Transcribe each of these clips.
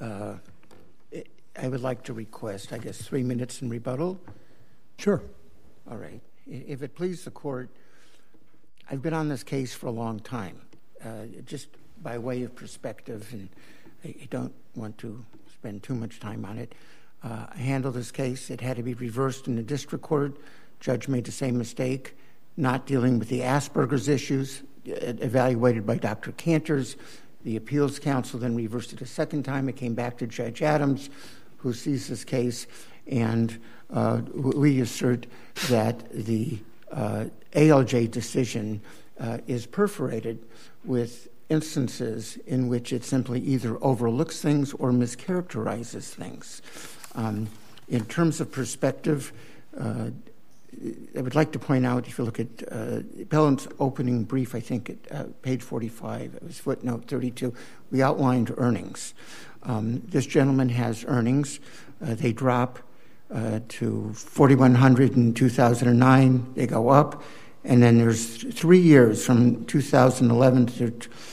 I would like to request, 3 minutes in rebuttal. Sure. All right. If it pleases the court, I've been on this case for a long time. Just by way of perspective, and I don't want to spend too much time on it. I handled this case. It had to be reversed in the district court. Judge made the same mistake, not dealing with the Asperger's issues, evaluated by Dr. Cantors. The appeals counsel then reversed it a second time. It came back to Judge Adams, who sees this case, and we assert that the ALJ decision is perforated with instances in which it simply either overlooks things or mischaracterizes things. In terms of perspective, I would like to point out, if you look at Appellant's opening brief, I think at page 45, it was footnote 32, we outlined earnings. This gentleman has earnings. They drop to $4,100 in 2009. They go up. And then there's 3 years from 2011 to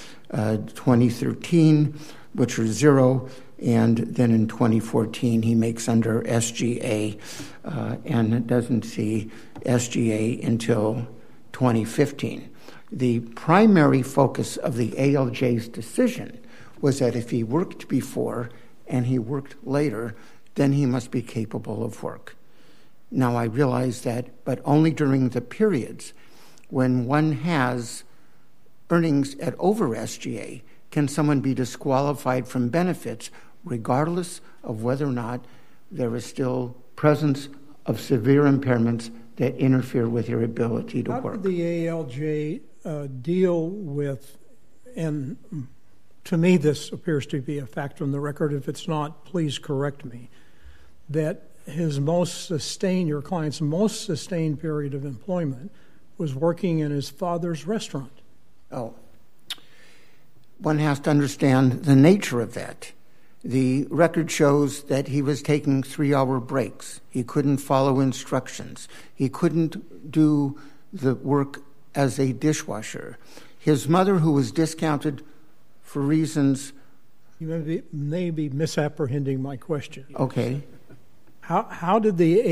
2013, which are zero. And then in 2014, he makes under SGA and doesn't see SGA until 2015. The primary focus of the ALJ's decision was that if he worked before and he worked later, then he must be capable of work. Now, I realize that, but only during the periods when one has earnings at over SGA can someone be disqualified from benefits, regardless of whether or not there is still presence of severe impairments that interfere with your ability to work. How did the ALJ deal with, and to me this appears to be a fact from the record, if it's not, please correct me, that your client's most sustained period of employment was working in his father's restaurant? Oh, one has to understand the nature of that. The record shows that he was taking 3-hour breaks. He couldn't follow instructions. He couldn't do the work as a dishwasher. His mother, who was discounted for reasons... You may be misapprehending my question. Okay. How did the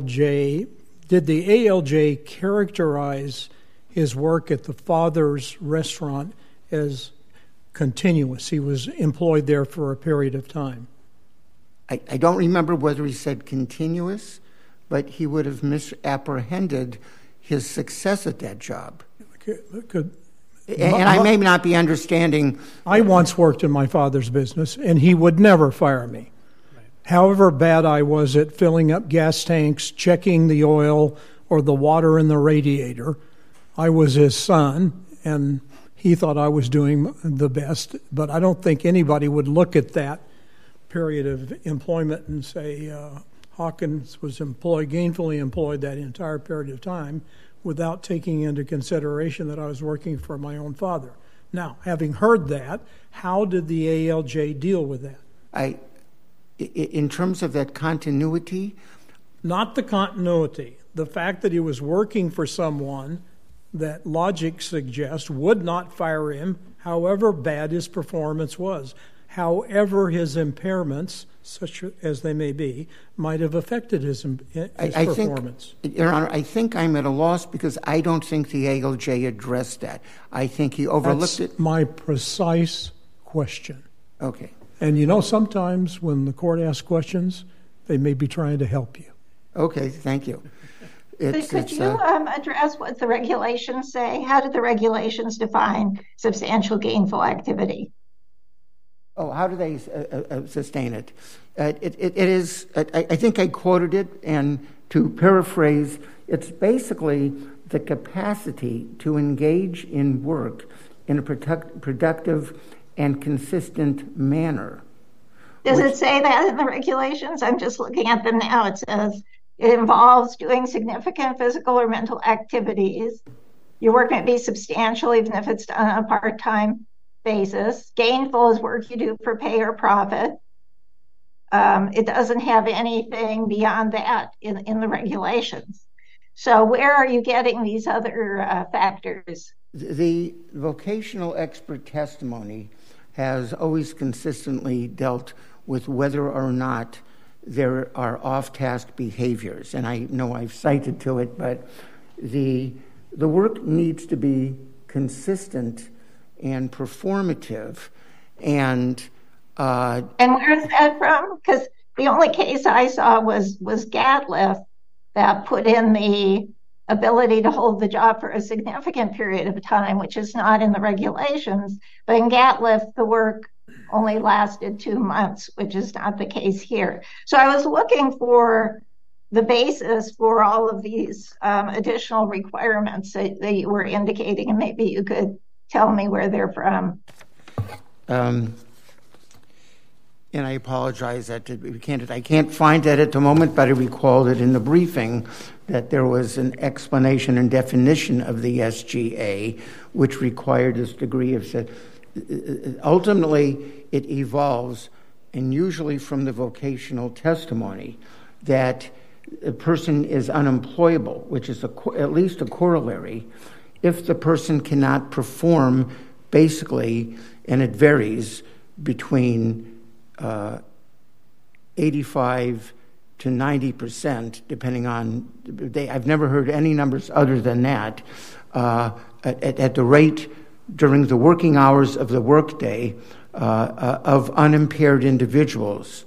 ALJ characterize his work at the father's restaurant as continuous? He was employed there for a period of time. I don't remember whether he said continuous, but he would have misapprehended his success at that job. I may not be understanding. I once worked in my father's business, and he would never fire me. Right. However bad I was at filling up gas tanks, checking the oil or the water in the radiator, I was his son, and he thought I was doing the best. But I don't think anybody would look at that period of employment and say Hawkins was gainfully employed that entire period of time without taking into consideration that I was working for my own father. Now, having heard that, how did the ALJ deal with that? In terms of that continuity? Not the continuity. The fact that he was working for someone that logic suggests would not fire him, however bad his performance was, however his impairments, such as they may be, might have affected his performance. Your Honor, I think I'm at a loss because I don't think the ALJ addressed that. I think he overlooked it. That's my precise question. Okay. And sometimes when the court asks questions, they may be trying to help you. Okay, thank you. Could you address what the regulations say? How did the regulations define substantial gainful activity? Oh, how do they sustain it? It is, I think I quoted it, and to paraphrase, it's basically the capacity to engage in work in a productive and consistent manner. Does it say that in the regulations? I'm just looking at them now. It says it involves doing significant physical or mental activities. Your work may be substantial even if it's done on a part-time basis. Gainful is work you do for pay or profit. It doesn't have anything beyond that in the regulations. So where are you getting these other factors? The vocational expert testimony has always consistently dealt with whether or not there are off-task behaviors. And I know I've cited to it, but the work needs to be consistent and performative. And where's that from? Because the only case I saw was Gatliff that put in the ability to hold the job for a significant period of time, which is not in the regulations. But in Gatliff, the work only lasted 2 months, which is not the case here. So I was looking for the basis for all of these additional requirements that you were indicating, and maybe you could tell me where they're from. And I apologize that I can't find that at the moment, but I recall that in the briefing that there was an explanation and definition of the SGA, which required this degree of... Ultimately, it evolves, and usually from the vocational testimony, that a person is unemployable, which is at least a corollary, if the person cannot perform basically, and it varies between 85 to 90%, depending on the day. I've never heard any numbers other than that, at the rate during the working hours of the workday of unimpaired individuals.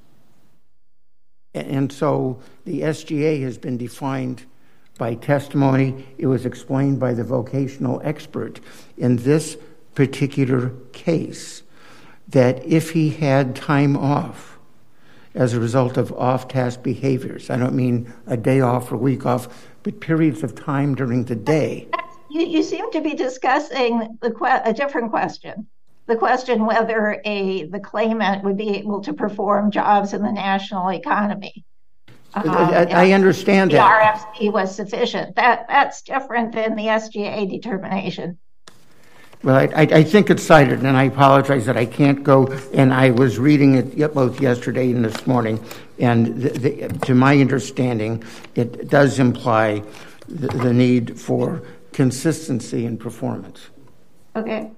And so the SGA has been defined by testimony. It was explained by the vocational expert in this particular case that if he had time off as a result of off-task behaviors, I don't mean a day off or a week off, but periods of time during the day. You seem to be discussing a different question. The question whether the claimant would be able to perform jobs in the national economy. I understand that. The RFC was sufficient. That's different than the SGA determination. Well, I think it's cited, and I apologize that I can't go, and I was reading it both yesterday and this morning, and to my understanding, it does imply the need for consistency in performance. Okay.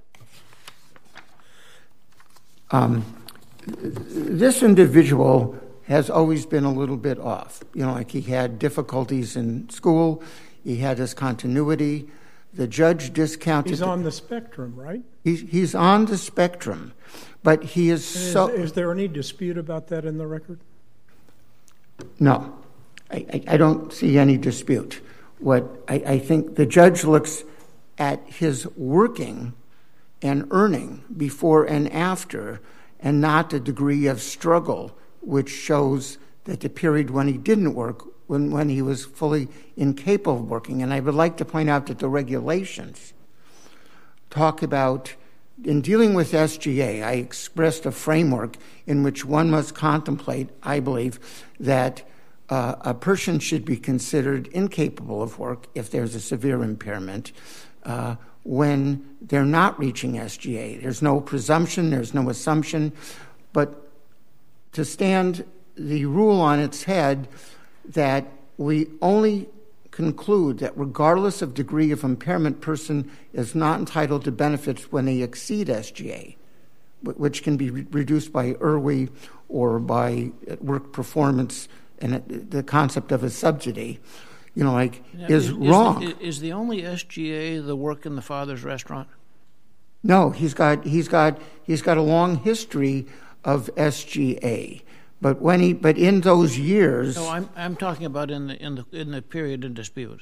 This individual has always been a little bit off. Like he had difficulties in school, he had his continuity. The judge discounted... He's on the spectrum, right? He's on the spectrum, but he is so... Is there any dispute about that in the record? No, I don't see any dispute. What I think the judge looks at his working and earning before and after, and not the degree of struggle, which shows that the period when he didn't work, when he was fully incapable of working. And I would like to point out that the regulations talk about, in dealing with SGA, I expressed a framework in which one must contemplate, I believe, that a person should be considered incapable of work if there's a severe impairment when they're not reaching SGA. There's no presumption, there's no assumption, but to stand the rule on its head that we only conclude that regardless of degree of impairment, person is not entitled to benefits when they exceed SGA, which can be reduced by IRWI or by work performance, and the concept of a subsidy, is wrong. Is the only SGA the work in the father's restaurant? No, he's got a long history of SGA. But in those years... No, I'm talking about in the period in dispute.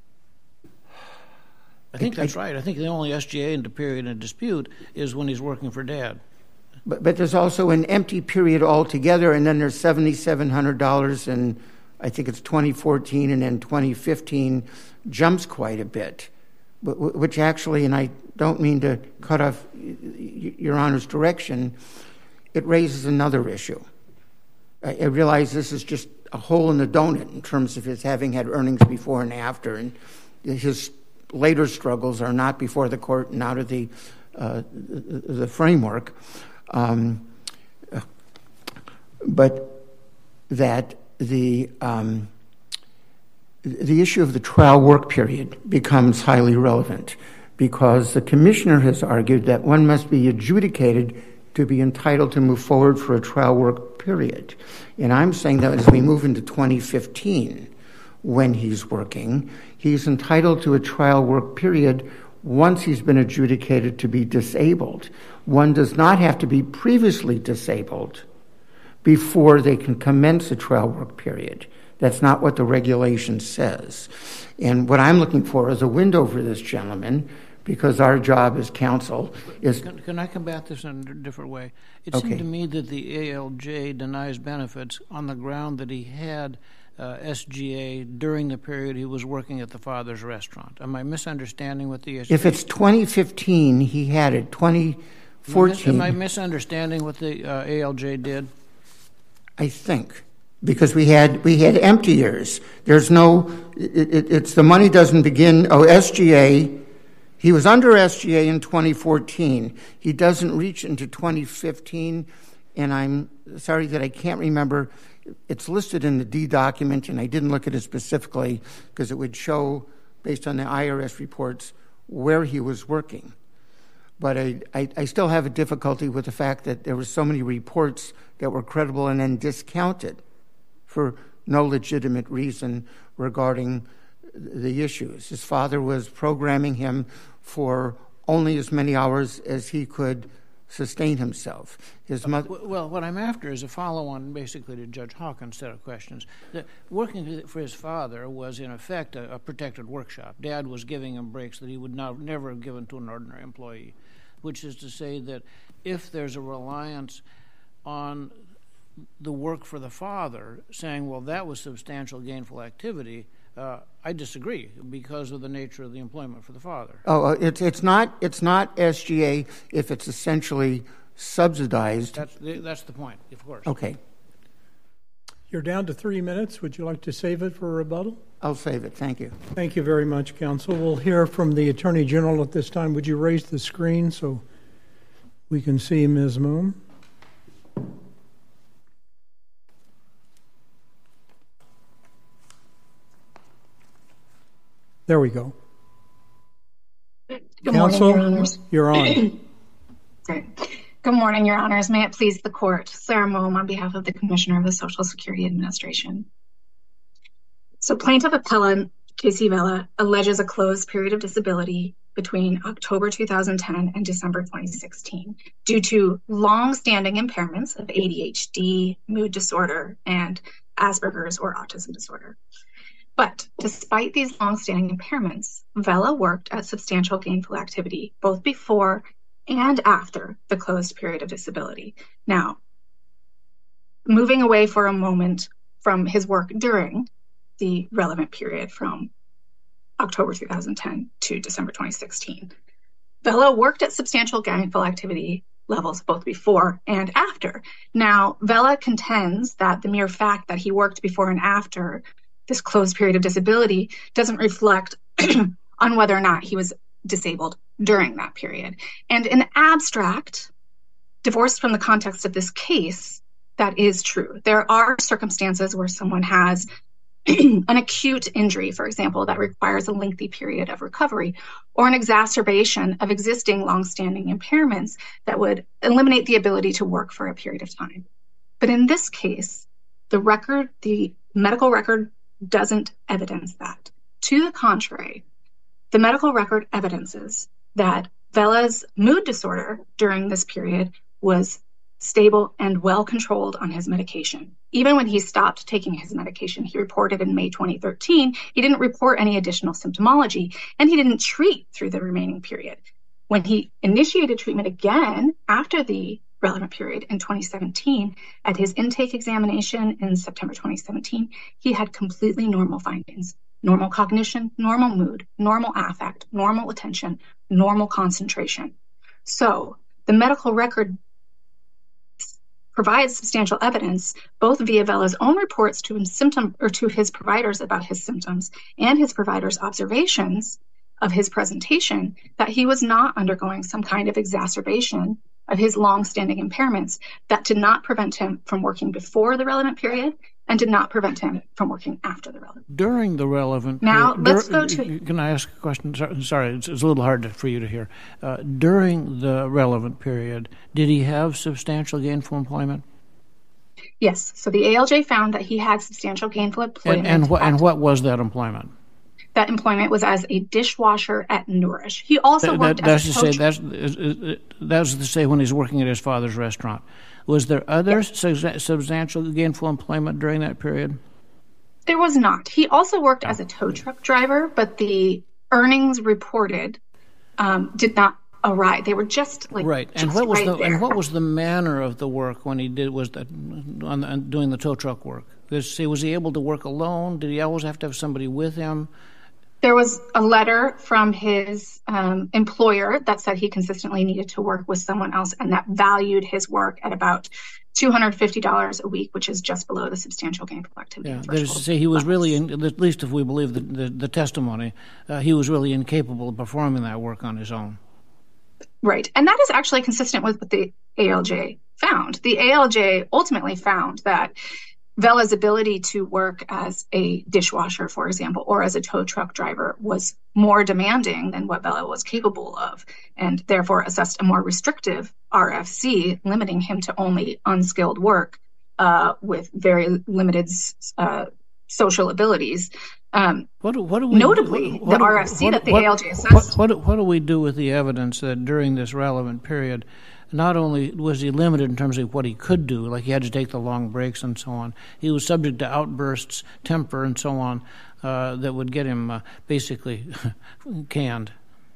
I think that's right. I think the only SGA in the period in dispute is when he's working for Dad. But there's also an empty period altogether, and then there's $7,700, and I think it's 2014, and then 2015 jumps quite a bit, which actually, and I don't mean to cut off Your Honor's direction, it raises another issue. I realize this is just a hole in the donut in terms of his having had earnings before and after, and his later struggles are not before the court and out of the framework, but that the issue of the trial work period becomes highly relevant because the commissioner has argued that one must be adjudicated to be entitled to move forward for a trial work period. And I'm saying that as we move into 2015, when he's working, he's entitled to a trial work period once he's been adjudicated to be disabled. One does not have to be previously disabled before they can commence a trial work period. That's not what the regulation says. And what I'm looking for is a window for this gentleman, because our job as counsel is... Can I combat this in a different way? It Okay. seemed to me that the ALJ denies benefits on the ground that he had SGA during the period he was working at the father's restaurant. Am I misunderstanding what the issue is? If it's 2015, he had it. 2014... Am I misunderstanding what the ALJ did? I think, because we had empty years. There's no... It's the money doesn't begin... SGA... He was under SGA in 2014. He doesn't reach into 2015, and I'm sorry that I can't remember. It's listed in the D document, and I didn't look at it specifically because it would show, based on the IRS reports, where he was working. But I still have a difficulty with the fact that there were so many reports that were credible and then discounted for no legitimate reason regarding the issues. His father was programming him for only as many hours as he could sustain himself. His mother... Well, what I'm after is a follow-on, basically, to Judge Hawkins' set of questions. Working for his father was, in effect, a protected workshop. Dad was giving him breaks that he would never have given to an ordinary employee, which is to say that if there's a reliance on the work for the father, saying, well, that was substantial gainful activity, I disagree because of the nature of the employment for the father. Oh, it's not SGA if it's essentially subsidized. That's the point, of course. Okay. You're down to 3 minutes. Would you like to save it for a rebuttal? I'll save it. Thank you. Thank you very much, counsel. We'll hear from the Attorney General at this time. Would you raise the screen so we can see Ms. Moon? There we go. Good Counsel, morning, Your Honors. You're on. Great. Good morning, Your Honors. May it please the Court. Sarah Moem on behalf of the Commissioner of the Social Security Administration. So plaintiff appellant Casey Vela alleges a closed period of disability between October 2010 and December 2016 due to long-standing impairments of ADHD, mood disorder, and Asperger's or autism disorder. But despite these long-standing impairments, Vela worked at substantial gainful activity both before and after the closed period of disability. Now, moving away for a moment from his work during the relevant period from October 2010 to December 2016, Vela worked at substantial gainful activity levels both before and after. Now, Vela contends that the mere fact that he worked before and after this closed period of disability doesn't reflect on whether or not he was disabled during that period. And in abstract, divorced from the context of this case, that is true. There are circumstances where someone has an acute injury, for example, that requires a lengthy period of recovery, or an exacerbation of existing longstanding impairments that would eliminate the ability to work for a period of time. But in this case, the medical record doesn't evidence that. To the contrary, the medical record evidences that Vela's mood disorder during this period was stable and well controlled on his medication. Even when he stopped taking his medication, he reported in May 2013, he didn't report any additional symptomology, and he didn't treat through the remaining period. When he initiated treatment again after the relevant period in 2017, at his intake examination in September 2017, he had completely normal findings: normal cognition, normal mood, normal affect, normal attention, normal concentration. So the medical record provides substantial evidence, both via Vela's own reports to his providers about his symptoms and his providers' observations of his presentation, that he was not undergoing some kind of exacerbation of his long-standing impairments that did not prevent him from working before the relevant period and did not prevent him from working after the relevant. During the relevant Now, period, let's go to... Can I ask a question? Sorry, it's a little hard for you to hear. During the relevant period, did he have substantial gainful employment? Yes. So the ALJ found that he had substantial gainful employment. And what was that employment? That employment was as a dishwasher at Nourish. He also worked as a tow truck. That's to say when he's working at his father's restaurant. Was there other substantial gainful employment during that period? There was not. He also worked as a tow truck driver, but the earnings reported did not arrive. They were just like right. And what was the manner of the work when he did doing the tow truck work? Was he able to work alone? Did he always have to have somebody with him? There was a letter from his employer that said he consistently needed to work with someone else, and that valued his work at about $250 a week, which is just below the substantial gainful activity threshold. That is to say, he was really, at least if we believe the testimony, he was really incapable of performing that work on his own. Right. And that is actually consistent with what the ALJ found. The ALJ ultimately found that Vela's ability to work as a dishwasher, for example, or as a tow truck driver was more demanding than what Vela was capable of, and therefore assessed a more restrictive RFC, limiting him to only unskilled work with very limited social abilities. Notably, the RFC that the ALJ assessed. What do we do with the evidence that during this relevant period, not only was he limited in terms of what he could do, like he had to take the long breaks and so on, he was subject to outbursts, temper, and so on, that would get him basically canned?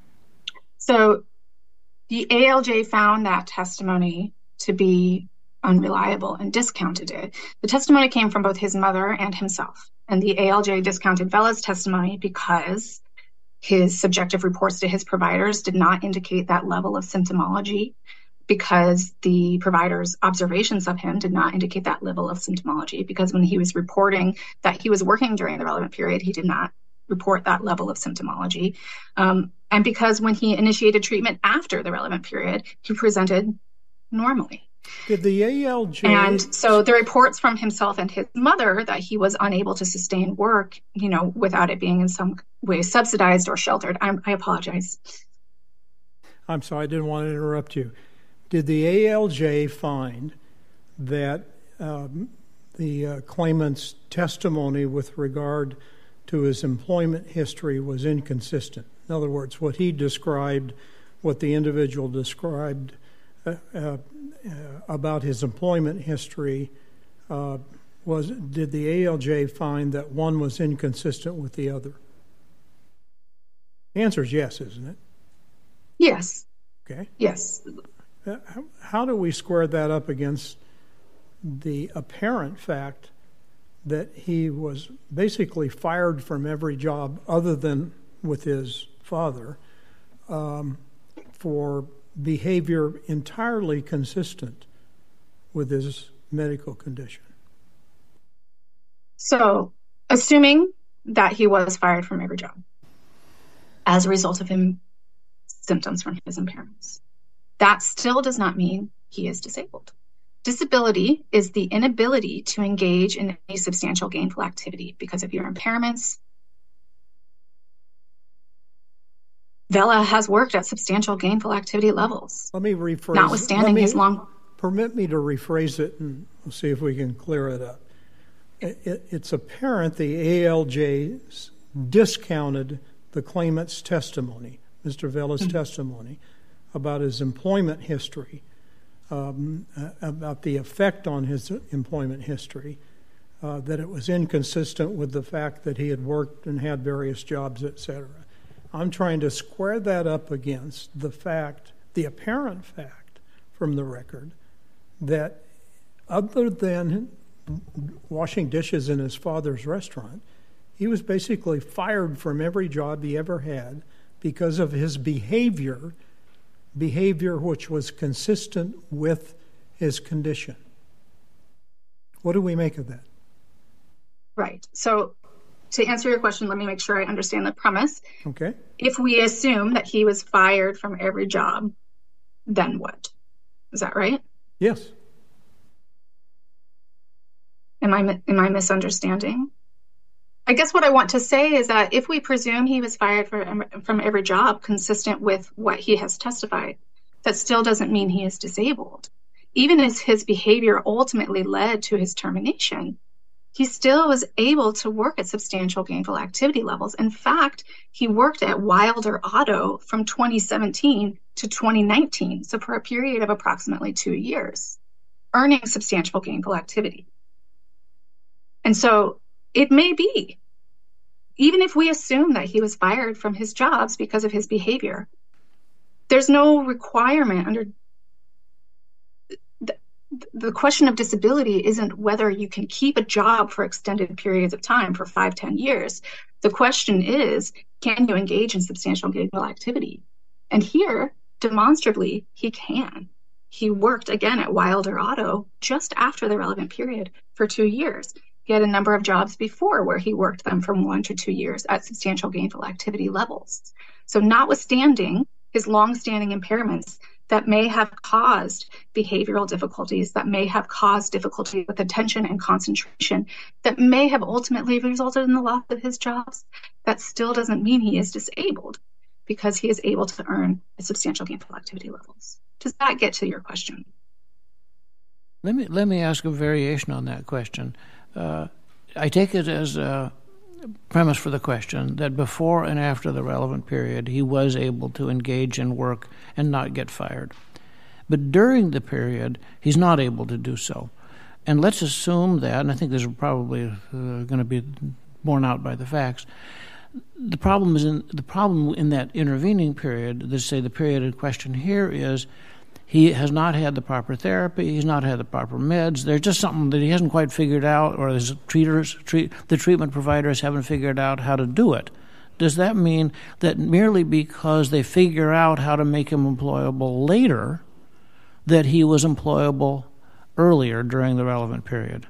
So the ALJ found that testimony to be unreliable and discounted it. The testimony came from both his mother and himself, and the ALJ discounted Vela's testimony because his subjective reports to his providers did not indicate that level of symptomology, because the provider's observations of him did not indicate that level of symptomology, because when he was reporting that he was working during the relevant period, he did not report that level of symptomology. And because when he initiated treatment after the relevant period, he presented normally. Did the ALJ... And so the reports from himself and his mother that he was unable to sustain work, without it being in some way subsidized or sheltered. I apologize. I'm sorry, I didn't want to interrupt you. Did the ALJ find that the claimant's testimony with regard to his employment history was inconsistent? In other words, what he described, what the individual described about his employment history, did the ALJ find that one was inconsistent with the other? The answer is yes, isn't it? Yes. Okay. Yes. How do we square that up against the apparent fact that he was basically fired from every job other than with his father for behavior entirely consistent with his medical condition? So, assuming that he was fired from every job as a result of symptoms from his impairments, that still does not mean he is disabled. Disability is the inability to engage in a substantial gainful activity because of your impairments. Vela has worked at substantial gainful activity levels. Let me rephrase. Notwithstanding his long... Permit me to rephrase it and we'll see if we can clear it up. It's apparent the ALJ discounted the claimant's testimony, Mr. Vela's testimony, about his employment history, about the effect on his employment history, that it was inconsistent with the fact that he had worked and had various jobs, etc. I'm trying to square that up against the apparent fact from the record that other than washing dishes in his father's restaurant, he was basically fired from every job he ever had because of his behavior which was consistent with his condition. What do we make of that? Right. So to answer your question, let me make sure I understand the premise. Okay. If we assume that he was fired from every job, then what? Is that right? Yes. Am I misunderstanding? I guess what I want to say is that if we presume he was fired from every job consistent with what he has testified, that still doesn't mean he is disabled. Even as his behavior ultimately led to his termination, he still was able to work at substantial gainful activity levels. In fact, he worked at Wilder Auto from 2017 to 2019, so for a period of approximately 2 years, earning substantial gainful activity. And so it may be, even if we assume that he was fired from his jobs because of his behavior, there's no requirement under the question of disability isn't whether you can keep a job for extended periods of time for 5-10 years. The question is, can you engage in substantial gainful activity? And here, demonstrably, he can. He worked again at Wilder Auto just after the relevant period for 2 years. He had a number of jobs before where he worked them from 1 to 2 years at substantial gainful activity levels. So notwithstanding his longstanding impairments that may have caused behavioral difficulties, that may have caused difficulty with attention and concentration, that may have ultimately resulted in the loss of his jobs, that still doesn't mean he is disabled because he is able to earn at substantial gainful activity levels. Does that get to your question? Let me ask a variation on that question. I take it as a premise for the question that before and after the relevant period, he was able to engage in work and not get fired. But during the period, he's not able to do so. And let's assume that, and I think this is probably going to be borne out by the facts, the problem in that intervening period, let's say the period in question here, is he has not had the proper therapy, he's not had the proper meds, there's just something that he hasn't quite figured out, or the treatment providers haven't figured out how to do it. Does that mean that merely because they figure out how to make him employable later, that he was employable earlier during the relevant period?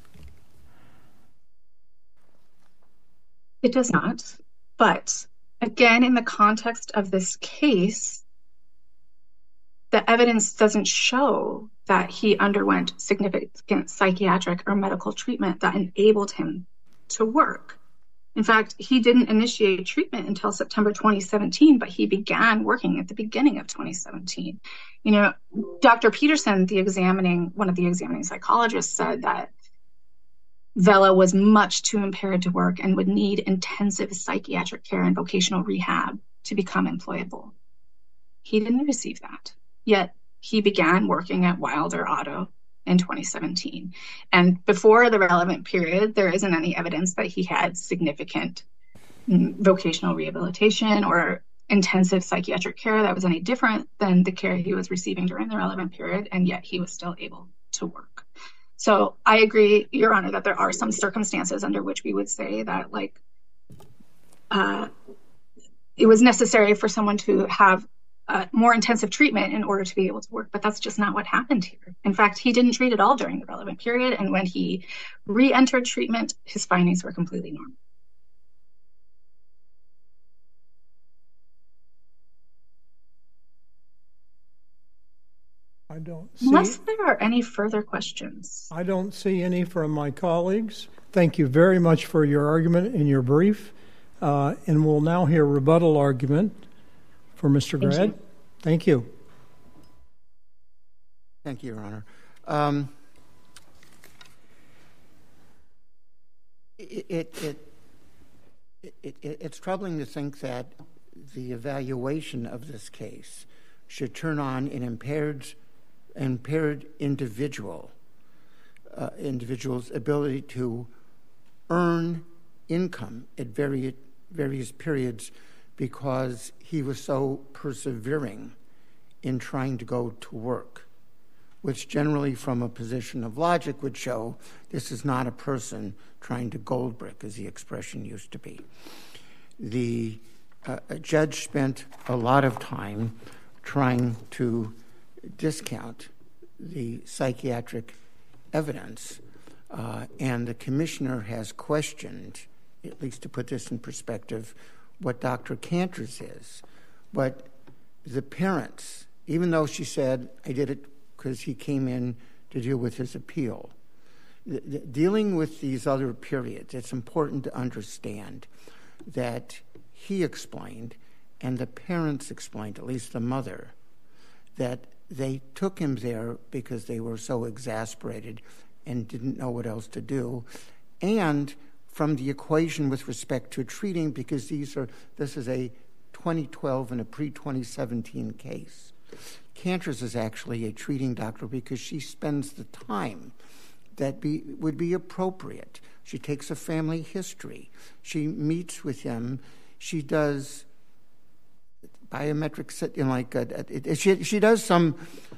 It does not. But again, in the context of this case, the evidence doesn't show that he underwent significant psychiatric or medical treatment that enabled him to work. In fact, he didn't initiate treatment until September 2017, but he began working at the beginning of 2017. You know, Dr. Peterson, one of the examining psychologists, said that Vela was much too impaired to work and would need intensive psychiatric care and vocational rehab to become employable. He didn't receive that, yet he began working at Wilder Auto in 2017. And before the relevant period, there isn't any evidence that he had significant vocational rehabilitation or intensive psychiatric care that was any different than the care he was receiving during the relevant period, and yet he was still able to work. So I agree, Your Honor, that there are some circumstances under which we would say that, it was necessary for someone to have more intensive treatment in order to be able to work, but that's just not what happened here. In fact, he didn't treat at all during the relevant period, and when he re-entered treatment, his findings were completely normal. I don't see. Unless there are any further questions. I don't see any from my colleagues. Thank you very much for your argument and your brief. And we'll now hear rebuttal argument for Mr. Grad. Thank you. Thank you, Your Honor. It's troubling to think that the evaluation of this case should turn on an impaired individual's ability to earn income at various periods because he was so persevering in trying to go to work, which generally from a position of logic would show this is not a person trying to gold brick, as the expression used to be. The judge spent a lot of time trying to discount the psychiatric evidence, and the commissioner has questioned, at least to put this in perspective, what Dr. Cantor's is. But the parents, even though she said, I did it because he came in to deal with his appeal, Dealing with these other periods, it's important to understand that he explained, and the parents explained, at least the mother, that they took him there because they were so exasperated and didn't know what else to do, and from the equation with respect to treating, because this is a 2012 and a pre-2017 case. Canters is actually a treating doctor because she spends the time that would be appropriate. She takes a family history. She meets with him. She does biometrics, she does some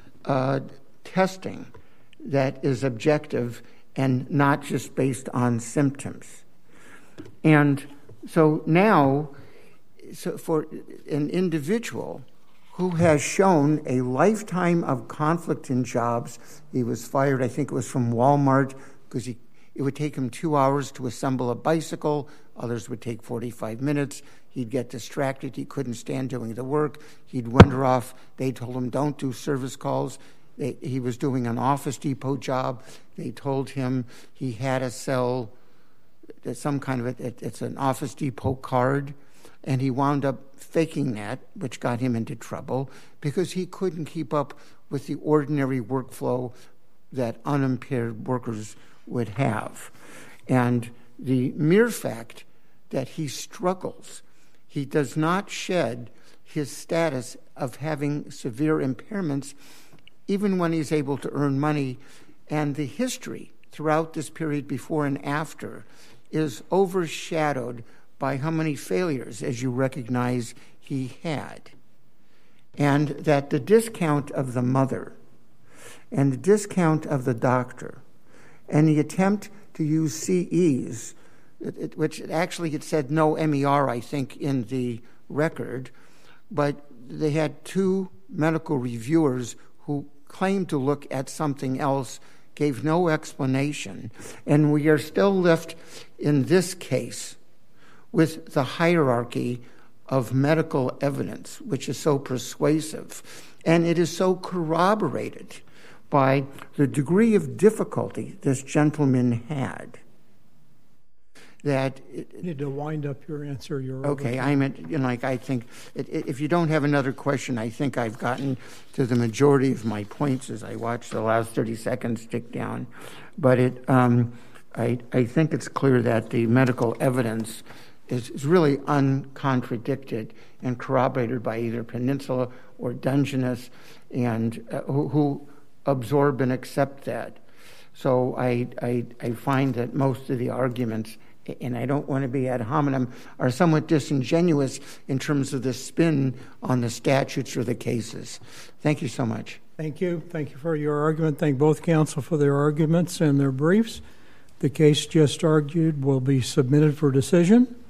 testing that is objective and not just based on symptoms. And so now, for an individual who has shown a lifetime of conflict in jobs, he was fired, I think it was from Walmart, because it would take him 2 hours to assemble a bicycle. Others would take 45 minutes. He'd get distracted. He couldn't stand doing the work. He'd wander off. They told him, don't do service calls. He was doing an Office Depot job. They told him he had to sell some kind of it's an Office Depot card, and he wound up faking that, which got him into trouble because he couldn't keep up with the ordinary workflow that unimpaired workers would have. And the mere fact that he struggles, he does not shed his status of having severe impairments even when he's able to earn money. And the history throughout this period before and after is overshadowed by how many failures, as you recognize, he had. And that the discount of the mother and the discount of the doctor and the attempt to use CEs, which actually it said no MER, I think, in the record, but they had 2 medical reviewers who claimed to look at something else, gave no explanation, and we are still left in this case with the hierarchy of medical evidence, which is so persuasive, and it is so corroborated by the degree of difficulty this gentleman had. That you need to wind up your answer. Okay, I think if you don't have another question, I think I've gotten to the majority of my points as I watch the last 30 seconds tick down. But I think it's clear that the medical evidence is really uncontradicted and corroborated by either Peninsula or Dungeness, and who absorb and accept that. So I find that most of the arguments, and I don't want to be ad hominem, are somewhat disingenuous in terms of the spin on the statutes or the cases. Thank you so much. Thank you. Thank you for your argument. Thank both counsel for their arguments and their briefs. The case just argued will be submitted for decision.